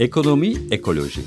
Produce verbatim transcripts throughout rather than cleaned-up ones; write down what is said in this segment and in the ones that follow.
Ekonomi, ekoloji.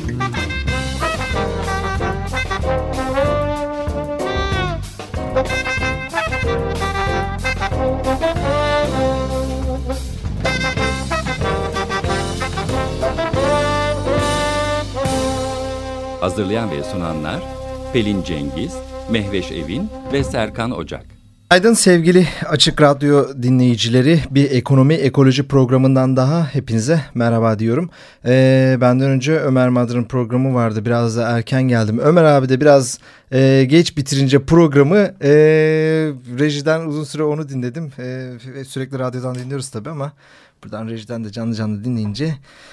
Hazırlayan ve sunanlar Pelin Cengiz, Mehveş Evin ve Serkan Ocak. Günaydın sevgili Açık Radyo dinleyicileri. Bir ekonomi ekoloji programından daha hepinize merhaba diyorum. Ee, benden önce Ömer Madra'nın programı vardı. Biraz da erken geldim. Ömer abi de biraz e, geç bitirince programı e, rejiden uzun süre onu dinledim. E, sürekli radyodan dinliyoruz tabii ama buradan rejiden de canlı canlı dinleyince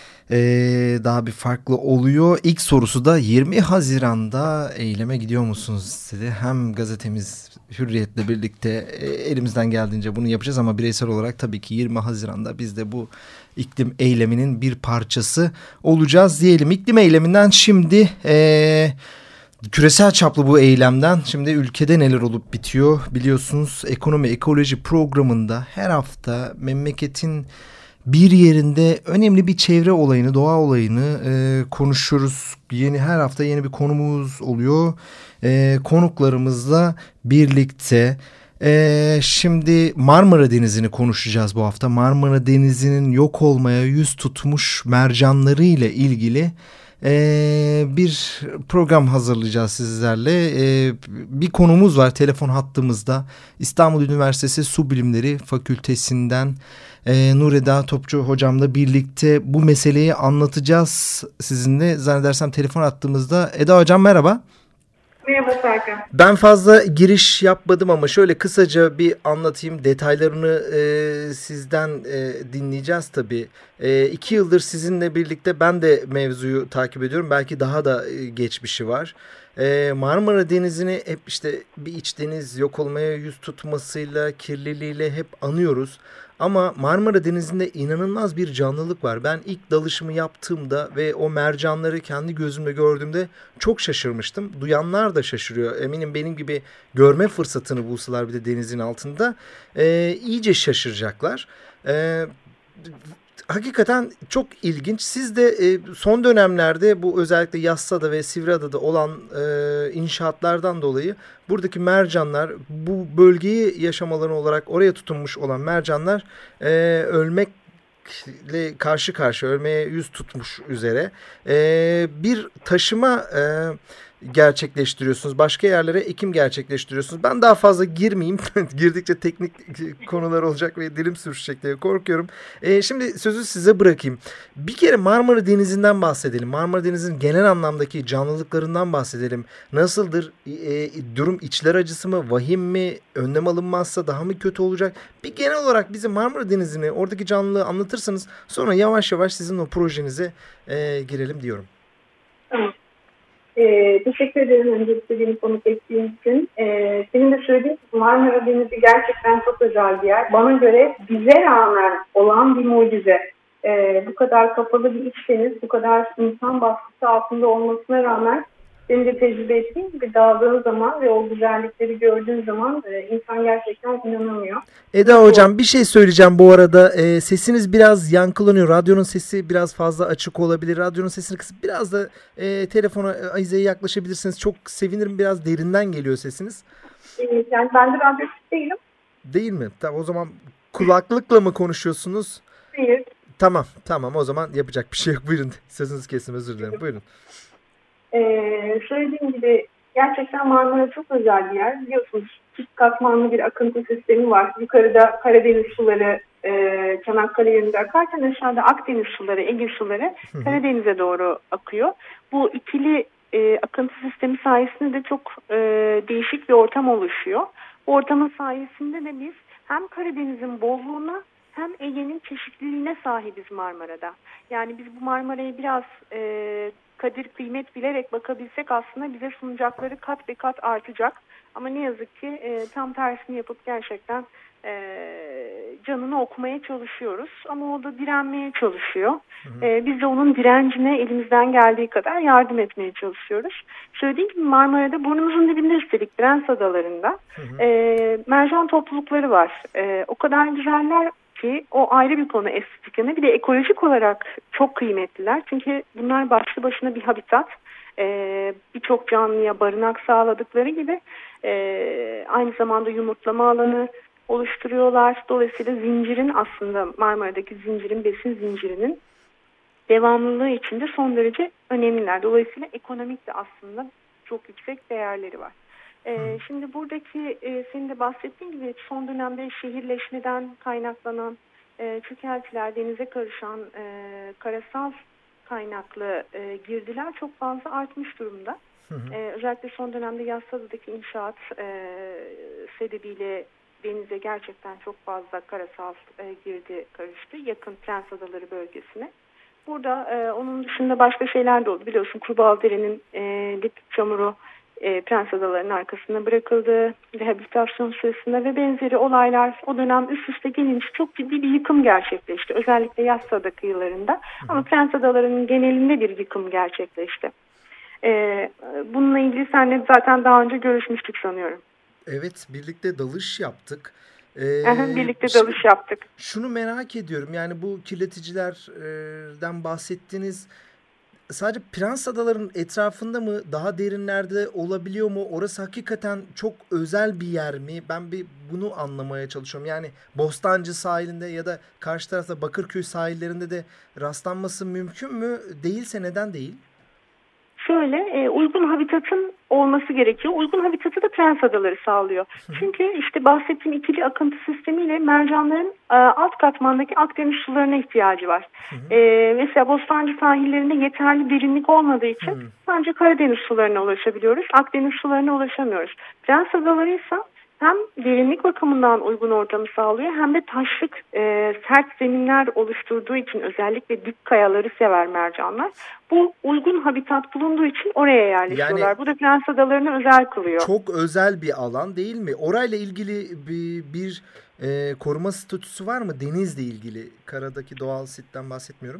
Ee, daha bir farklı oluyor. İlk sorusu da yirmi Haziran'da eyleme gidiyor musunuz dedi. Hem gazetemiz Hürriyet'le birlikte e, elimizden geldiğince bunu yapacağız ama bireysel olarak tabii ki yirmi Haziran'da biz de bu iklim eyleminin bir parçası olacağız diyelim. İklim eyleminden şimdi e, küresel çaplı bu eylemden şimdi ülkede neler olup bitiyor biliyorsunuz. Ekonomi ekoloji programında her hafta memleketin bir yerinde önemli bir çevre olayını, doğa olayını e, konuşuyoruz. Yeni her hafta yeni bir konumuz oluyor. E, konuklarımızla birlikte. E, şimdi Marmara Denizi'ni konuşacağız bu hafta. Marmara Denizi'nin yok olmaya yüz tutmuş mercanları ile ilgili Ee, bir program hazırlayacağız sizlerle. Ee, bir konumuz var telefon hattımızda. İstanbul Üniversitesi Su Bilimleri Fakültesinden e, Nur Eda Topçu hocamla birlikte bu meseleyi anlatacağız sizinle. Zannedersem telefon hattımızda. Eda hocam merhaba. Merhaba Serkan. Ben fazla giriş yapmadım ama şöyle kısaca bir anlatayım. Detaylarını e, sizden e, dinleyeceğiz tabii. E, iki yıldır sizinle birlikte ben de mevzuyu takip ediyorum. Belki daha da e, geçmişi var. E, Marmara Denizi'ni hep işte bir iç deniz yok olmaya yüz tutmasıyla, kirliliğiyle hep anıyoruz. Ama Marmara Denizi'nde inanılmaz bir canlılık var. Ben ilk dalışımı yaptığımda ve o mercanları kendi gözümle gördüğümde çok şaşırmıştım. Duyanlar da şaşırıyor. Eminim benim gibi görme fırsatını bulsalar bir de denizin altında e, iyice şaşıracaklar. E, hakikaten çok ilginç. Siz de e, son dönemlerde bu özellikle Yassıada ve Sivriada'da olan e, inşaatlardan dolayı buradaki mercanlar, bu bölgeyi yaşamaları olarak oraya tutunmuş olan mercanlar e, ölmekle karşı karşı, ölmeye yüz tutmuş üzere e, bir taşıma e, gerçekleştiriyorsunuz. Başka yerlere ekim gerçekleştiriyorsunuz. Ben daha fazla girmeyeyim. Girdikçe teknik konular olacak ve dilim sürüşecek diye korkuyorum. E, şimdi sözü size bırakayım. Bir kere Marmara Denizi'nden bahsedelim. Marmara Denizi'nin genel anlamdaki canlılıklarından bahsedelim. Nasıldır? E, durum içler acısı mı? Vahim mi? Önlem alınmazsa daha mı kötü olacak? Bir genel olarak bize Marmara Denizi'ni, oradaki canlılığı anlatırsanız sonra yavaş yavaş sizin o projenize e, girelim diyorum. Tamam. Ee, teşekkür ederim öncelikle beni konuk ettiğin için. Ee, senin de söylediğin gibi Marmara Denizi gerçekten çok özel bir yer. Bana göre bize rağmen olan bir mucize. Ee, bu kadar kapalı bir iç deniz, bu kadar insan baskısı altında olmasına rağmen senin de tecrübe ettiğin gibi daldığın zaman ve o güzellikleri gördüğün zaman e, insan gerçekten inanamıyor. Eda hocam bir şey söyleyeceğim bu arada. E, sesiniz biraz yankılanıyor. Radyonun sesi biraz fazla açık olabilir. Radyonun sesini kısıp biraz da e, telefona Ayize'ye yaklaşabilirsiniz. Çok sevinirim. Biraz derinden geliyor sesiniz. Evet, yani ben de radyosuz değilim. Değil mi? Tamam, o zaman kulaklıkla mı konuşuyorsunuz? Hayır. Tamam tamam o zaman yapacak bir şey yok. Buyurun. Sözünüzü kestim, özür dilerim. Buyurun. Ee, söylediğim gibi gerçekten Marmara çok özel bir yer. Biliyorsunuz çift katmanlı bir akıntı sistemi var. Yukarıda Karadeniz suları e, Çanakkale yönünde akarken aşağıda Akdeniz suları, Ege suları Karadeniz'e doğru akıyor. Bu ikili e, akıntı sistemi sayesinde de çok e, değişik bir ortam oluşuyor. Bu ortamın sayesinde de biz hem Karadeniz'in bolluğuna hem Ege'nin çeşitliliğine sahibiz Marmara'da. Yani biz bu Marmara'yı biraz e, kadir kıymet bilerek bakabilsek aslında bize sunacakları kat ve kat artacak. Ama ne yazık ki e, tam tersini yapıp gerçekten e, canını okumaya çalışıyoruz. Ama o da direnmeye çalışıyor. Hı hı. E, biz de onun direncine elimizden geldiği kadar yardım etmeye çalışıyoruz. Söylediğim gibi Marmara'da burnumuzun dibinde üstelik Brens Adaları'nda hı hı. E, mercan toplulukları var. E, o kadar güzeller ki o ayrı bir konu estetik yanı. Bir de ekolojik olarak çok kıymetliler. Çünkü bunlar başlı başına bir habitat. Ee, Birçok canlıya barınak sağladıkları gibi e, aynı zamanda yumurtlama alanı oluşturuyorlar. Dolayısıyla zincirin aslında Marmara'daki zincirin, besin zincirinin devamlılığı için de son derece önemliler. Dolayısıyla ekonomik de aslında çok yüksek değerleri var. Ee, şimdi buradaki e, senin de bahsettiğin gibi son dönemde şehirleşmeden kaynaklanan e, çökeltiler, denize karışan e, karasal kaynaklı e, girdiler çok fazla artmış durumda. Hı hı. E, özellikle son dönemde Yassıada'daki inşaat e, sebebiyle denize gerçekten çok fazla karasal e, girdi karıştı yakın Prens Adaları bölgesine. Burada e, onun dışında başka şeyler de oldu. Biliyorsun Kurbağalıdere'nin e, lip çamuru e, Prens Adaları'nın arkasına bırakıldı. Rehabilitasyon sırasında ve benzeri olaylar o dönem üst üste gelince çok ciddi bir yıkım gerçekleşti. Özellikle Yassıada kıyılarında. Hı hı. Ama Prens Adaları'nın genelinde bir yıkım gerçekleşti. E, bununla ilgili seninle zaten daha önce görüşmüştük sanıyorum. Evet, birlikte dalış yaptık. Ee, birlikte dalış yaptık. Şunu merak ediyorum, yani bu kirleticilerden bahsettiniz. Sadece Prens Adaları'nın etrafında mı, daha derinlerde olabiliyor mu? Orası hakikaten çok özel bir yer mi? Ben bir bunu anlamaya çalışıyorum. Yani Bostancı sahilinde ya da karşı tarafta Bakırköy sahillerinde de rastlanması mümkün mü? Değilse neden değil? Şöyle e, uygun habitatın olması gerekiyor. Uygun habitatı da Prens Adaları sağlıyor. Hı. Çünkü işte bahsettiğim ikili akıntı sistemiyle mercanların e, alt katmandaki Akdeniz sularına ihtiyacı var. E, mesela Bostancı sahillerinde yeterli derinlik olmadığı için Hı. sadece Karadeniz sularına ulaşabiliyoruz. Akdeniz sularına ulaşamıyoruz. Prens Adaları ise hem derinlik bakımından uygun ortamı sağlıyor hem de taşlık e, sert zeminler oluşturduğu için özellikle dik kayaları sever mercanlar. Bu uygun habitat bulunduğu için oraya yerleşiyorlar. Yani, bu da Prens Adaları'nı özel kılıyor. Çok özel bir alan değil mi? Orayla ilgili bir, bir e, koruma statüsü var mı? Denizle ilgili, karadaki doğal sitten bahsetmiyorum.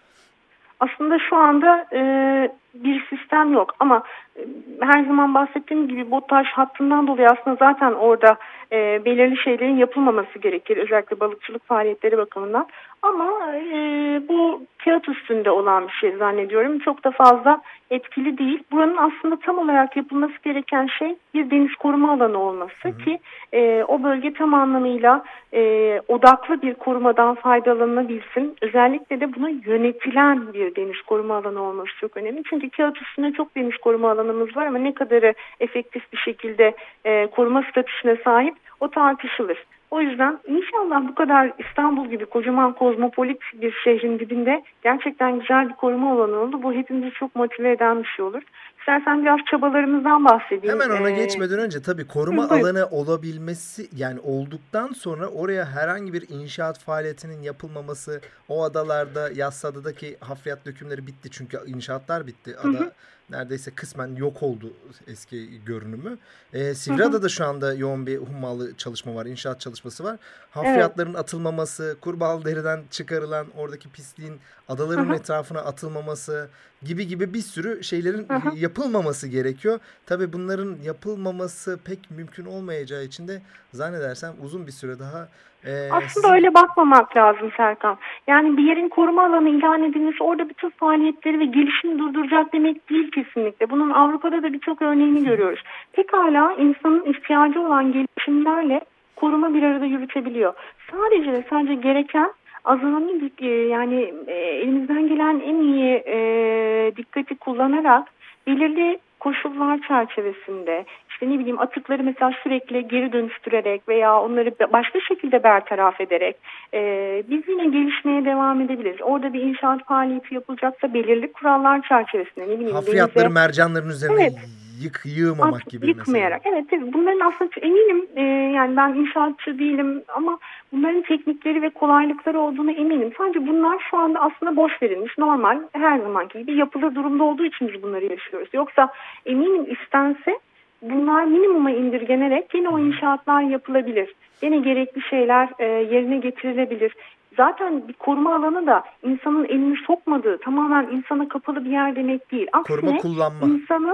Aslında şu anda e, bir sistem yok ama e, her zaman bahsettiğim gibi BOTAŞ hattından dolayı aslında zaten orada e, belirli şeylerin yapılmaması gerekir. Özellikle balıkçılık faaliyetleri bakımından. Ama e, bu kağıt üstünde olan bir şey zannediyorum. Çok da fazla etkili değil. Buranın aslında tam olarak yapılması gereken şey bir deniz koruma alanı olması hı hı. ki e, o bölge tam anlamıyla e, odaklı bir korumadan faydalanabilsin. Özellikle de buna yönetilen bir deniz koruma alanı olması çok önemli. Çünkü kağıt üstünde çok deniz koruma alanımız var ama ne kadarı efektif bir şekilde e, koruma statüsüne sahip o tartışılır. O yüzden inşallah bu kadar İstanbul gibi kocaman kozmopolit bir şehrin dibinde gerçekten güzel bir koruma alanı oldu. Bu hepimizi çok motive eden bir şey olur. İstersen biraz çabalarımızdan bahsedeyim. Hemen ona ee, geçmeden önce tabii koruma hı, alanı olabilmesi, yani olduktan sonra oraya herhangi bir inşaat faaliyetinin yapılmaması, o adalarda Yassıada'daki hafriyat dökümleri bitti çünkü inşaatlar bitti. Ada hı hı. neredeyse kısmen yok oldu eski görünümü. Ee, Sivriada'da şu anda yoğun bir hummalı çalışma var, inşaat çalışması var. Hafriyatların evet. atılmaması, Kurbağalıdere'den çıkarılan oradaki pisliğin adaların hı hı. etrafına atılmaması gibi gibi bir sürü şeylerin hı hı. yapılmaması gerekiyor. Tabii bunların yapılmaması pek mümkün olmayacağı için de zannedersem uzun bir süre daha... E, Aslında sizin... öyle bakmamak lazım Serkan. Yani bir yerin koruma alanı ilan edilmesi orada bütün faaliyetleri ve gelişimi durduracak demek değil kesinlikle. Bunun Avrupa'da da birçok örneğini görüyoruz. Pekala insanın ihtiyacı olan gelişimlerle koruma bir arada yürütebiliyor. Sadece ve sadece gereken azami yani elimizden gelen en iyi e, dikkati kullanarak belirli koşullar çerçevesinde işte ne bileyim atıkları mesela sürekli geri dönüştürerek veya onları başka şekilde bertaraf ederek e, biz yine gelişmeye devam edebiliriz. Orada bir inşaat faaliyeti yapılacaksa belirli kurallar çerçevesinde ne bileyim. Hafriyatları denize... mercanların üzerine evet. yık, yığmamak gibi Yıkmayarak. mesela. Evet tabii bunların aslında eminim e, yani ben inşaatçı değilim ama bunların teknikleri ve kolaylıkları olduğunu eminim. Sadece bunlar şu anda aslında boş verilmiş. Normal her zamanki gibi yapılır durumda olduğu için biz bunları yaşıyoruz. Yoksa eminim istense bunlar minimuma indirgenerek yine o inşaatlar yapılabilir. Yine gerekli şeyler e, yerine getirilebilir. Zaten bir koruma alanı da insanın elini sokmadığı tamamen insana kapalı bir yer demek değil. Aksine koruma kullanma. insanın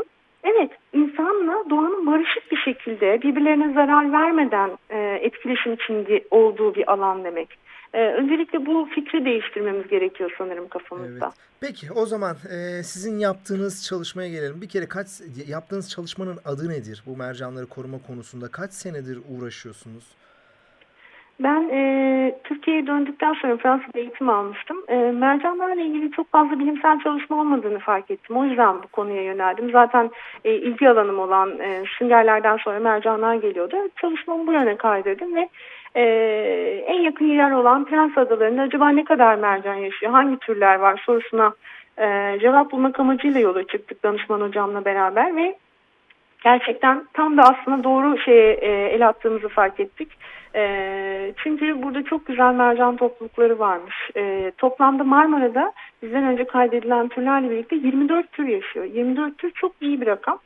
Evet, insanla doğanın barışık bir şekilde birbirlerine zarar vermeden e, etkileşim içinde olduğu bir alan demek. E, öncelikle bu fikri değiştirmemiz gerekiyor sanırım kafamızda. Evet. Peki o zaman e, sizin yaptığınız çalışmaya gelelim. Bir kere kaç yaptığınız çalışmanın adı nedir? Bu mercanları koruma konusunda kaç senedir uğraşıyorsunuz? Ben e, Türkiye'ye döndükten sonra Fransa'da eğitim almıştım. E, mercanlarla ilgili çok fazla bilimsel çalışma olmadığını fark ettim. O yüzden bu konuya yöneldim. Zaten e, ilgi alanım olan e, süngerlerden sonra mercanlar geliyordu. Çalışmamı bu yöne kaydırdım ve e, en yakın yer olan Prens Adaları'nda acaba ne kadar mercan yaşıyor, hangi türler var sorusuna e, cevap bulmak amacıyla yola çıktık danışman hocamla beraber ve gerçekten tam da aslında doğru şeye e, el attığımızı fark ettik. E, çünkü burada çok güzel mercan toplulukları varmış. E, toplamda Marmara'da bizden önce kaydedilen türlerle birlikte yirmi dört tür yaşıyor. yirmi dört tür çok iyi bir rakam.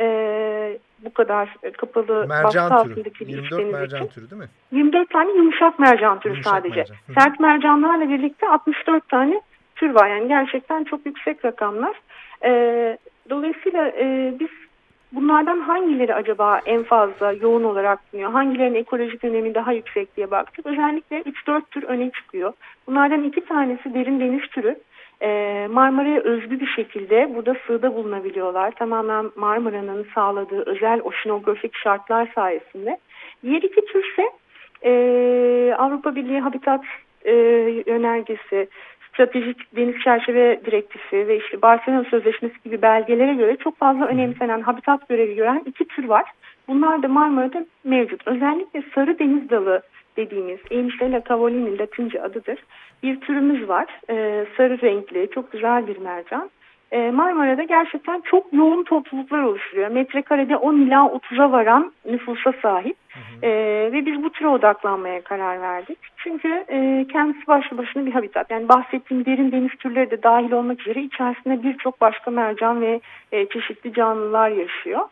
E, bu kadar kapalı baskı altındaki bir yirmi dört mercan için. türü değil mi? yirmi dört tane yumuşak mercan türü yumuşak sadece. Mercan. Sert mercanlarla birlikte altmış dört tane tür var. Yani gerçekten çok yüksek rakamlar. E, dolayısıyla e, biz bunlardan hangileri acaba en fazla yoğun olarak bulunuyor? Hangilerinin ekolojik önemi daha yüksek diye baktık. Özellikle üç dört tür öne çıkıyor. Bunlardan iki tanesi derin deniz türü. Ee, Marmara'ya özgü bir şekilde burada sığda bulunabiliyorlar. Tamamen Marmara'nın sağladığı özel oşinografik şartlar sayesinde. Diğer iki türse e, Avrupa Birliği Habitat e, Önergesi, Stratejik Deniz Çerçeve Direktifi ve işte Barcelona Sözleşmesi gibi belgelere göre çok fazla önemsenen habitat görevi gören iki tür var. Bunlar da Marmara'da mevcut. Özellikle sarı deniz dalı dediğimiz Eimsella cavolini Latince adıdır. Bir türümüz var. Ee, sarı renkli, çok güzel bir mercan. Ee, Marmara'da gerçekten çok yoğun topluluklar oluşturuyor. Metrekarede on ila otuza varan nüfusa sahip. Hı hı. Ee, ve biz bu türe odaklanmaya karar verdik. Çünkü e, kendisi başlı başına bir habitat. Yani bahsettiğim derin deniz türleri de dahil olmak üzere içerisinde birçok başka mercan ve e, çeşitli canlılar yaşıyor.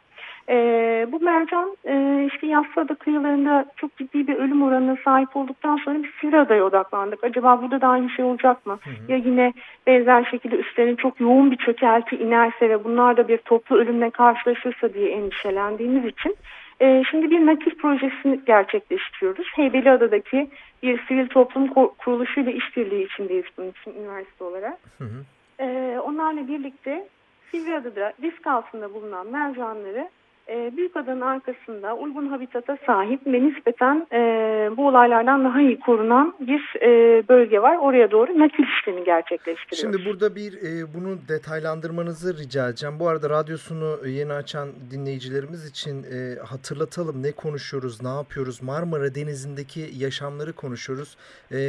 Ee, bu mercan e, işte Yassıada kıyılarında çok ciddi bir ölüm oranına sahip olduktan sonra bir Sivriada'ya odaklandık. Acaba burada da aynı şey olacak mı? Hı hı. Ya yine benzer şekilde üstlerine çok yoğun bir çökelti inerse ve bunlar da bir toplu ölümle karşılaşırsa diye endişelendiğimiz için e, şimdi bir nakil projesini gerçekleştiriyoruz. Heybeliada'daki bir sivil toplum kuruluşuyla işbirliği içindeyiz bunun için üniversite olarak. Hı hı. E, onlarla birlikte Sivriada'da risk altında bulunan mercanları e, Büyükada'nın arkasında uygun habitata sahip ve nispeten e, bu olaylardan daha iyi korunan bir e, bölge var. Oraya doğru nakil işlemi gerçekleştiriyoruz. Şimdi burada bir e, bunu detaylandırmanızı rica edeceğim. Bu arada radyosunu yeni açan dinleyicilerimiz için e, hatırlatalım. Ne konuşuyoruz, ne yapıyoruz? Marmara Denizi'ndeki yaşamları konuşuyoruz. E,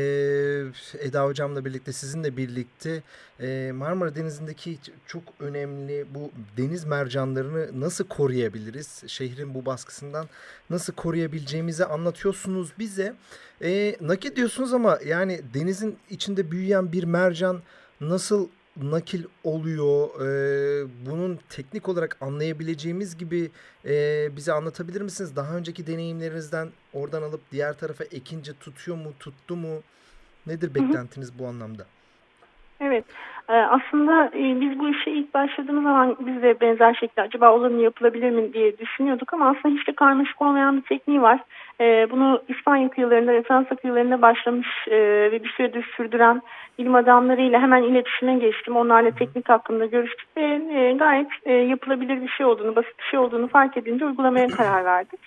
Eda Hocam'la birlikte, sizinle birlikte e, Marmara Denizi'ndeki çok önemli bu deniz mercanlarını nasıl koruyabiliriz? Şehrin bu baskısından nasıl koruyabileceğimizi anlatıyorsunuz bize. E, nakil diyorsunuz ama yani denizin içinde büyüyen bir mercan nasıl nakil oluyor? E, bunun teknik olarak anlayabileceğimiz gibi e, bize anlatabilir misiniz? Daha önceki deneyimlerinizden oradan alıp diğer tarafa ekince tutuyor mu, tuttu mu? Nedir beklentiniz hı hı. bu anlamda? Evet, aslında biz bu işe ilk başladığımız zaman biz de benzer şekilde acaba olur mu, yapılabilir mi diye düşünüyorduk ama aslında hiç de karmaşık olmayan bir tekniği var. Bunu İspanya kıyılarında ve Fransa kıyılarında başlamış ve bir süredir sürdüren bilim adamlarıyla hemen iletişime geçtim. Onlarla teknik hakkında görüştük ve gayet yapılabilir bir şey olduğunu, basit bir şey olduğunu fark edince uygulamaya karar verdik.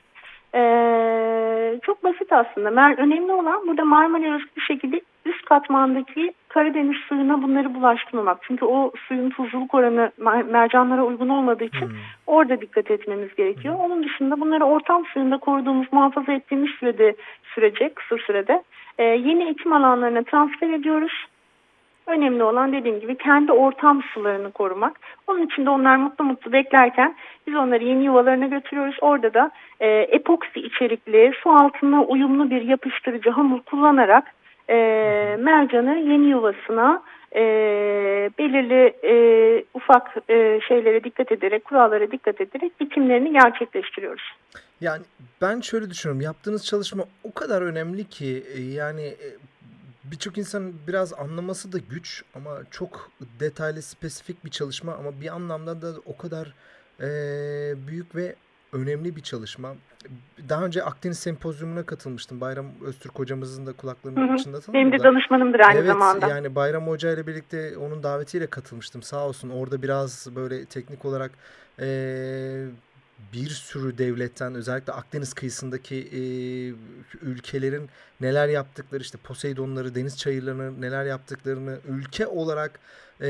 Ee, çok basit aslında. Mer önemli olan burada Marmara'ya özgü bir şekilde üst katmandaki Karadeniz suyuna bunları bulaştırmamak. Çünkü o suyun tuzluluk oranı mer mercanlara uygun olmadığı için hmm. orada dikkat etmemiz gerekiyor. Hmm. Onun dışında bunları ortam suyunda koruduğumuz, muhafaza ettiğimiz sürede, sürece, kısa sürede e, yeni ekim alanlarına transfer ediyoruz. Önemli olan dediğim gibi kendi ortam sularını korumak. Onun için de onlar mutlu mutlu beklerken biz onları yeni yuvalarına götürüyoruz. Orada da e, epoksi içerikli, su altına uyumlu bir yapıştırıcı hamur kullanarak e, mercanı yeni yuvasına e, belirli e, ufak e, şeylere dikkat ederek, kurallara dikkat ederek dikimlerini gerçekleştiriyoruz. Yani ben şöyle düşünüyorum. Yaptığınız çalışma o kadar önemli ki yani birçok insanın biraz anlaması da güç ama çok detaylı, spesifik bir çalışma ama bir anlamda da o kadar e, büyük ve önemli bir çalışma. Daha önce Akdeniz Sempozyumuna katılmıştım. Bayram Öztürk hocamızın da kulaklarını çınlatalım. Benim de burada. danışmanımdır aynı evet, zamanda. Evet, yani Bayram Hoca ile birlikte onun davetiyle katılmıştım. Sağ olsun orada biraz böyle teknik olarak e, bir sürü devletten, özellikle Akdeniz kıyısındaki e, ülkelerin neler yaptıkları, işte Poseidonları, deniz çayırlarını neler yaptıklarını, ülke olarak e,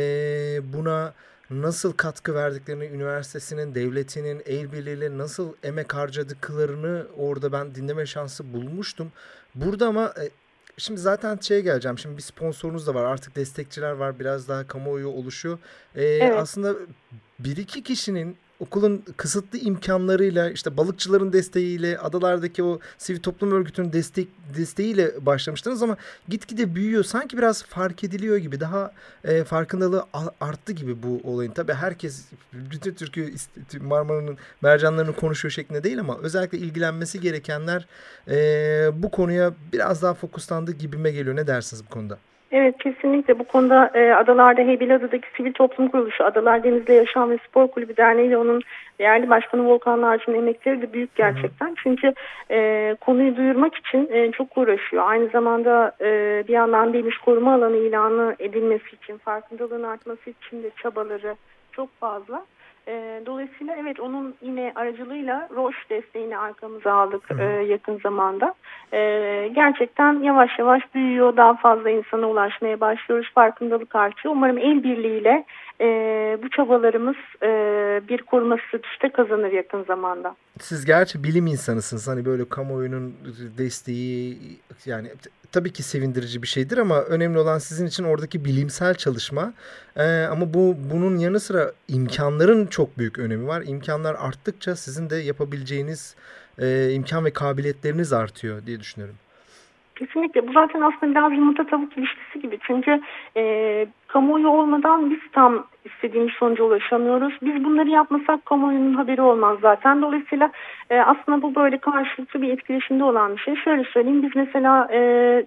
buna nasıl katkı verdiklerini, üniversitesinin, devletinin el birliğiyle nasıl emek harcadıklarını orada ben dinleme şansı bulmuştum. Burada ama e, şimdi zaten şeye geleceğim. Şimdi bir sponsorunuz da var. Artık destekçiler var. Biraz daha kamuoyu oluşuyor. E, Evet. Aslında bir iki kişinin okulun kısıtlı imkanlarıyla, işte balıkçıların desteğiyle, adalardaki o sivil toplum örgütünün destek desteğiyle başlamıştınız ama gitgide büyüyor. Sanki biraz fark ediliyor gibi, daha e, farkındalığı arttı gibi bu olayın. Tabii herkes bütün Türkiye Marmara'nın mercanlarını konuşuyor şeklinde değil ama özellikle ilgilenmesi gerekenler e, bu konuya biraz daha fokuslandı gibime geliyor. Ne dersiniz bu konuda? Evet, kesinlikle. Bu konuda e, Adalar'da Heybeliada'daki Sivil Toplum Kuruluşu, Adalar Denizde Yaşam ve Spor Kulübü Derneği ile onun değerli başkanı Volkan Narcı'nın emekleri de büyük gerçekten. Hı. Çünkü e, konuyu duyurmak için e, çok uğraşıyor. Aynı zamanda e, bir yandan deniz koruma alanı ilanı edilmesi için, farkındalığın artması için de çabaları çok fazla. E, dolayısıyla evet, onun yine aracılığıyla Roche desteğini arkamıza aldık e, yakın zamanda. E, gerçekten yavaş yavaş büyüyor, daha fazla insana ulaşmaya başlıyoruz, farkındalık artıyor. Umarım el birliğiyle e, bu çabalarımız e, bir koruma statüsü kazanır yakın zamanda. Siz gerçi bilim insanısınız, hani böyle kamuoyunun desteği yani tabii ki sevindirici bir şeydir ama önemli olan sizin için oradaki bilimsel çalışma. Ee, ama bu bunun yanı sıra imkanların çok büyük önemi var. İmkanlar arttıkça sizin de yapabileceğiniz e, imkan ve kabiliyetleriniz artıyor diye düşünüyorum. Kesinlikle. Bu zaten aslında biraz yumurta tavuk ilişkisi gibi. Çünkü e, kamuoyu olmadan biz tam istediğimiz sonuca ulaşamıyoruz. Biz bunları yapmasak kamuoyunun haberi olmaz zaten. Dolayısıyla e, aslında bu böyle karşılıklı bir etkileşimde olan bir şey. Şöyle söyleyeyim, biz mesela e,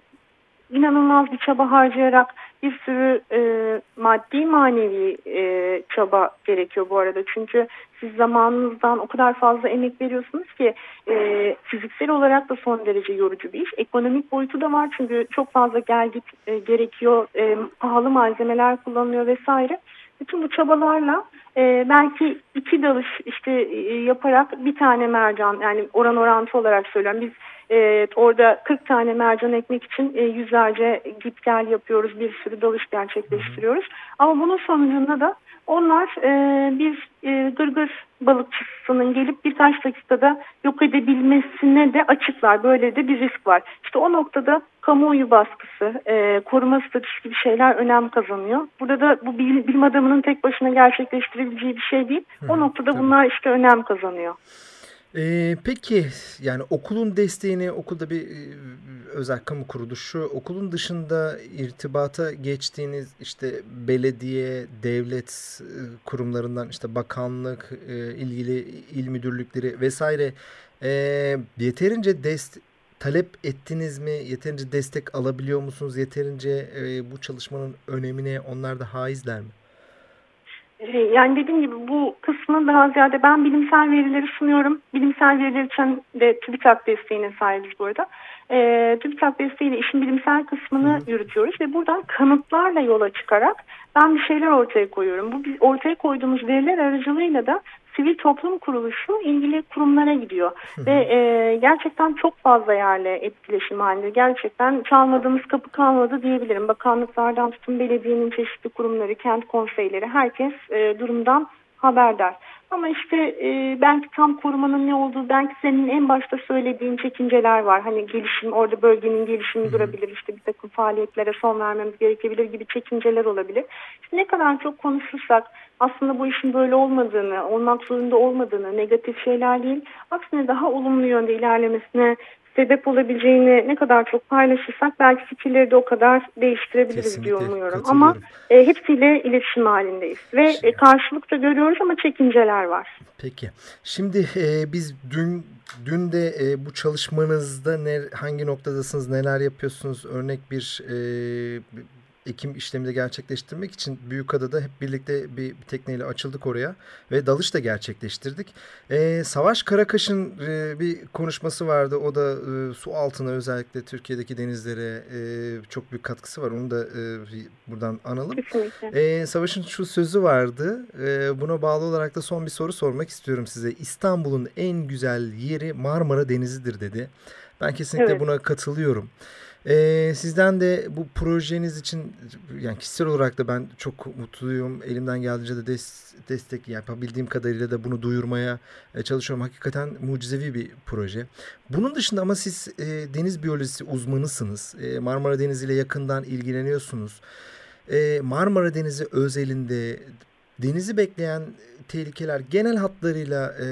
inanılmaz bir çaba harcayarak bir sürü e, maddi manevi e, çaba gerekiyor bu arada. Çünkü siz zamanınızdan o kadar fazla emek veriyorsunuz ki e, fiziksel olarak da son derece yorucu bir iş. Ekonomik boyutu da var çünkü çok fazla gel git e, gerekiyor. E, pahalı malzemeler kullanılıyor vesaire. Bütün bu çabalarla e, belki iki dalış işte e, yaparak bir tane mercan, yani oran orantı olarak söylüyorum. Biz e, orada kırk tane mercan ekmek için e, yüzlerce git gel yapıyoruz. Bir sürü dalış gerçekleştiriyoruz. Ama bunun sonucunda da onlar e, bir e, gırgır balıkçısının gelip birkaç dakikada yok edebilmesine de açıklar. Böyle de bir risk var. İşte o noktada kamuoyu baskısı, e, koruma statüsü gibi şeyler önem kazanıyor. Burada da bu bilim, bilim adamının tek başına gerçekleştirebileceği bir şey değil. Hı, o noktada tabii. Bunlar işte önem kazanıyor. Ee, peki yani okulun desteğini, okulda bir e, özel kamu kuruluşu, okulun dışında irtibata geçtiğiniz işte belediye, devlet e, kurumlarından, işte bakanlık, e, ilgili il müdürlükleri vesaire e, yeterince dest talep ettiniz mi? Yeterince destek alabiliyor musunuz? Yeterince e, bu çalışmanın önemine onlar da haizler mi? Yani dediğim gibi bu kısmı daha ziyade ben bilimsel verileri sunuyorum. Bilimsel veriler için de TÜBİTAK desteğine sahibiz bu arada. E, TÜBİTAK desteğiyle işin bilimsel kısmını Hı. yürütüyoruz ve buradan kanıtlarla yola çıkarak ben bir şeyler ortaya koyuyorum. Bu ortaya koyduğumuz veriler aracılığıyla da Sivil Toplum Kuruluşu ilgili kurumlara gidiyor. Hı hı. Ve e, gerçekten çok fazla yerle etkileşim halinde. Gerçekten çalmadığımız kapı kalmadı diyebilirim. Bakanlıklardan tutun belediyenin çeşitli kurumları, kent konseyleri, herkes e, durumdan haberdar. Ama işte e, belki tam korumanın ne olduğu, belki senin en başta söylediğin çekinceler var. Hani gelişim, orada bölgenin gelişimi durabilir, işte bir takım faaliyetlere son vermemiz gerekebilir gibi çekinceler olabilir. İşte ne kadar çok konuşursak aslında bu işin böyle olmadığını, olmak zorunda olmadığını, negatif şeyler değil, aksine daha olumlu yönde ilerlemesine sebep olabileceğini ne kadar çok paylaşırsak belki fikirleri de o kadar değiştirebiliriz Kesinlikle, diye umuyorum. Ama e, hepsiyle iletişim halindeyiz. Ve e, karşılık da görüyoruz ama çekinceler var. Peki. Şimdi e, biz dün dün de e, bu çalışmanızda ne, hangi noktadasınız, neler yapıyorsunuz? Örnek bir e, ekim işlemi de gerçekleştirmek için Büyükada'da hep birlikte bir, bir tekneyle açıldık oraya ve dalış da gerçekleştirdik. E, Savaş Karakaş'ın e, bir konuşması vardı. O da e, su altına, özellikle Türkiye'deki denizlere e, çok büyük katkısı var. Onu da e, buradan analım. E, Savaş'ın şu sözü vardı. E, buna bağlı olarak da son bir soru sormak istiyorum size. İstanbul'un en güzel yeri Marmara Denizi'dir dedi. Ben kesinlikle evet. buna katılıyorum. Ee, sizden de bu projeniz için, yani kişisel olarak da ben çok mutluyum. Elimden geldiğince de des, destek yapabildiğim kadarıyla da bunu duyurmaya e, çalışıyorum. Hakikaten mucizevi bir proje. Bunun dışında ama siz e, deniz biyolojisi uzmanısınız. E, Marmara Denizi ile yakından ilgileniyorsunuz. E, Marmara Denizi özelinde denizi bekleyen tehlikeler genel hatlarıyla e,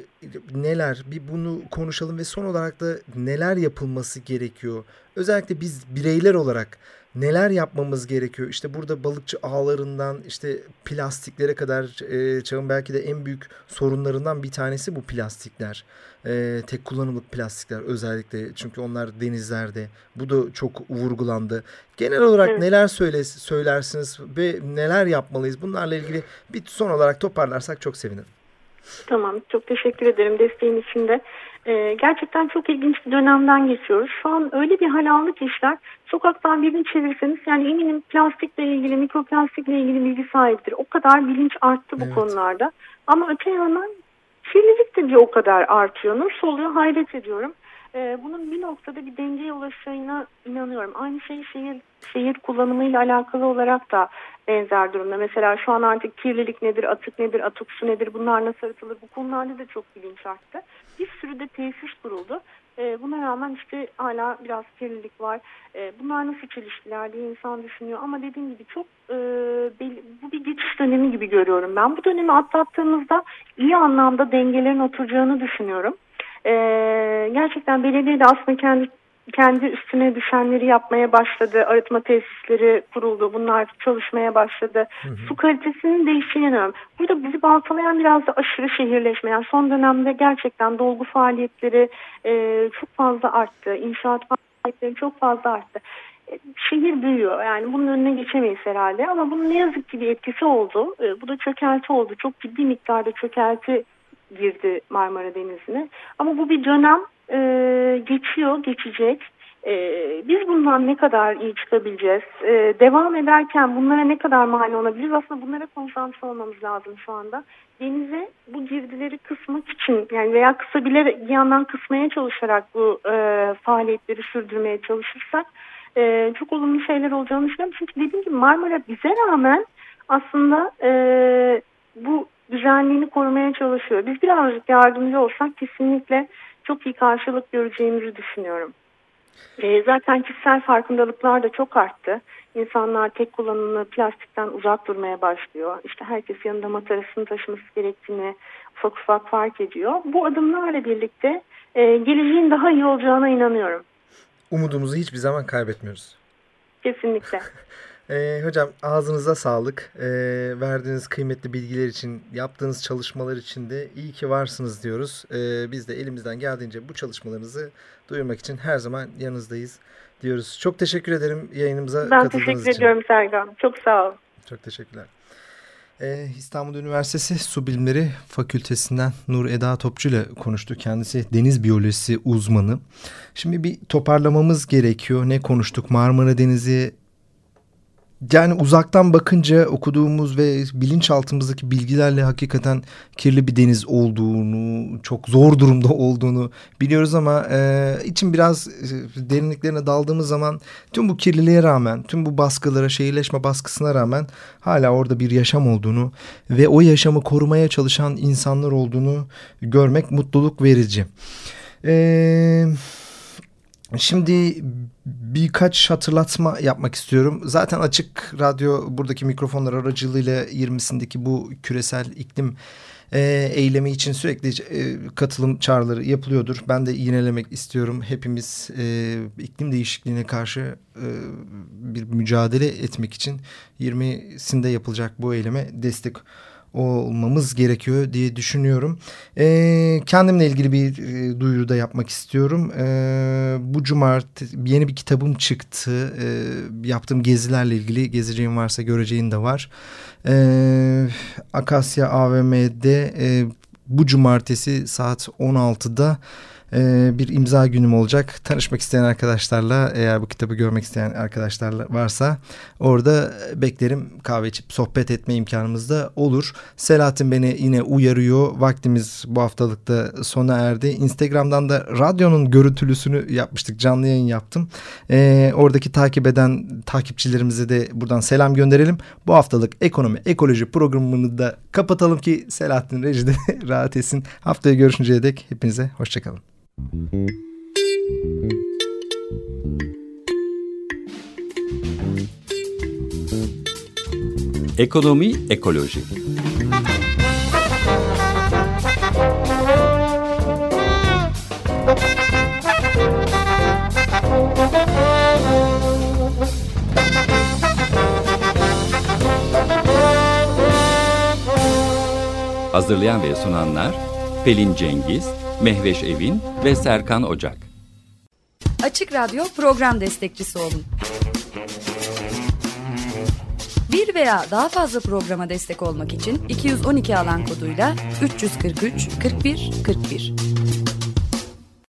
neler? Bir bunu konuşalım ve son olarak da neler yapılması gerekiyor? Özellikle biz bireyler olarak neler yapmamız gerekiyor? İşte burada balıkçı ağlarından işte plastiklere kadar e, çağın belki de en büyük sorunlarından bir tanesi bu plastikler. E, tek kullanımlık plastikler özellikle, çünkü onlar denizlerde. Bu da çok vurgulandı. Genel olarak evet. neler söyle, söylersiniz ve neler yapmalıyız? Bunlarla ilgili bir son olarak toparlarsak çok sevinirim. Tamam, çok teşekkür ederim desteğin için de. Ee, gerçekten çok ilginç bir dönemden geçiyoruz. Şu an öyle bir hal aldı ki işler, sokaktan birini çevirseniz yani eminim plastikle ilgili, mikroplastikle ilgili bilgi sahibidir. O kadar bilinç arttı bu evet. konularda. Ama öte yandan kirlilik de bir o kadar artıyor. Nasıl oluyor hayret ediyorum. Ee, bunun bir noktada bir dengeye ulaşacağına inanıyorum. Aynı şey şehir, şehir kullanımıyla alakalı olarak da benzer durumda. Mesela şu an artık kirlilik nedir, atık nedir, atık su nedir, bunlar nasıl atılır, bu konularda da çok bilinç arttı. Bir sürü de tesis kuruldu. Ee, buna rağmen işte hala biraz kirlilik var. Ee, bunlar nasıl çelişkiler diye insan düşünüyor. Ama dediğim gibi çok e, belli, bu bir geçiş dönemi gibi görüyorum ben. Bu dönemi atlattığımızda iyi anlamda dengelerin oturacağını düşünüyorum. Ee, gerçekten belediye de aslında kendi kendi üstüne düşenleri yapmaya başladı. Arıtma tesisleri kuruldu. Bunlar çalışmaya başladı. Hı hı. Su kalitesinin değiştiğini inanıyorum. Burada bizi baltalayan biraz da aşırı şehirleşme. Yani son dönemde gerçekten dolgu faaliyetleri e, çok fazla arttı. İnşaat faaliyetleri çok fazla arttı. E, şehir büyüyor. Yani bunun önüne geçemeyiz herhalde. Ama bunun ne yazık ki bir etkisi oldu. E, bu da çökelti oldu. Çok ciddi miktarda çökelti girdi Marmara Denizi'ne. Ama bu bir dönem, e, geçiyor, geçecek. E, biz bundan ne kadar iyi çıkabileceğiz? E, devam ederken bunlara ne kadar mani olabiliriz? Aslında bunlara konsantre olmamız lazım şu anda. Denize bu girdileri kısmak için, yani veya kısabilir bir yandan kısmaya çalışarak bu e, faaliyetleri sürdürmeye çalışırsak e, çok olumlu şeyler olacağını düşünüyorum. Çünkü dediğim gibi Marmara bize rağmen aslında e, bu düzenliğini korumaya çalışıyor. Biz birazcık yardımcı olsak kesinlikle çok iyi karşılık göreceğimizi düşünüyorum. E, zaten kişisel farkındalıklar da çok arttı. İnsanlar tek kullanımlı plastikten uzak durmaya başlıyor. İşte herkes yanında matarasını taşıması gerektiğini ufak ufak fark ediyor. Bu adımlarla birlikte e, geleceğin daha iyi olacağına inanıyorum. Umudumuzu hiçbir zaman kaybetmiyoruz. Kesinlikle. Ee, hocam ağzınıza sağlık. Ee, verdiğiniz kıymetli bilgiler için, yaptığınız çalışmalar için de iyi ki varsınız diyoruz. Ee, biz de elimizden geldiğince bu çalışmalarınızı duyurmak için her zaman yanınızdayız diyoruz. Çok teşekkür ederim yayınımıza ben katıldığınız için. Ben teşekkür ediyorum Serkan. Çok sağ ol. Çok teşekkürler. Ee, İstanbul Üniversitesi Su Bilimleri Fakültesinden Nur Eda Topçu ile konuştuk. Kendisi deniz biyolojisi uzmanı. Şimdi bir toparlamamız gerekiyor. Ne konuştuk? Marmara Denizi, yani uzaktan bakınca okuduğumuz ve bilinçaltımızdaki bilgilerle hakikaten kirli bir deniz olduğunu, çok zor durumda olduğunu biliyoruz ama e, için biraz e, derinliklerine daldığımız zaman tüm bu kirliliğe rağmen, tüm bu baskılara, şehirleşme baskısına rağmen hala orada bir yaşam olduğunu ve o yaşamı korumaya çalışan insanlar olduğunu görmek mutluluk verici. Eee... Şimdi birkaç hatırlatma yapmak istiyorum. Zaten Açık Radyo buradaki mikrofonlar aracılığıyla yirmisindeki bu küresel iklim e, eylemi için sürekli e, katılım çağrıları yapılıyordur. Ben de yinelemek istiyorum. Hepimiz e, iklim değişikliğine karşı e, bir mücadele etmek için yirmisinde yapılacak bu eyleme destek olmamız gerekiyor diye düşünüyorum. E, kendimle ilgili bir e, duyuru da yapmak istiyorum. E, bu cumartesi yeni bir kitabım çıktı. E, yaptığım gezilerle ilgili, gezeceğin varsa göreceğin de var. E, Akasya A V M'de e, bu cumartesi saat on altıda Ee, bir imza günüm olacak. Tanışmak isteyen arkadaşlarla, eğer bu kitabı görmek isteyen arkadaşlarla varsa orada beklerim. Kahve içip sohbet etme imkanımız da olur. Selahattin beni yine uyarıyor. Vaktimiz bu haftalıkta sona erdi. Instagram'dan da radyonun görüntülüsünü yapmıştık. Canlı yayın yaptım. Ee, oradaki takip eden takipçilerimize de buradan selam gönderelim. Bu haftalık ekonomi ekoloji programını da kapatalım ki Selahattin rejide rahat etsin. Haftaya görüşünceye dek hepinize hoşçakalın. Ekonomi ekoloji. Hazırlayan ve sunanlar Pelin Cengiz, Mehveş Evin ve Serkan Ocak. Açık Radyo program destekçisi olun. Bir veya daha fazla programa destek olmak için iki yüz on iki alan koduyla üç yüz kırk üç kırk bir kırk bir.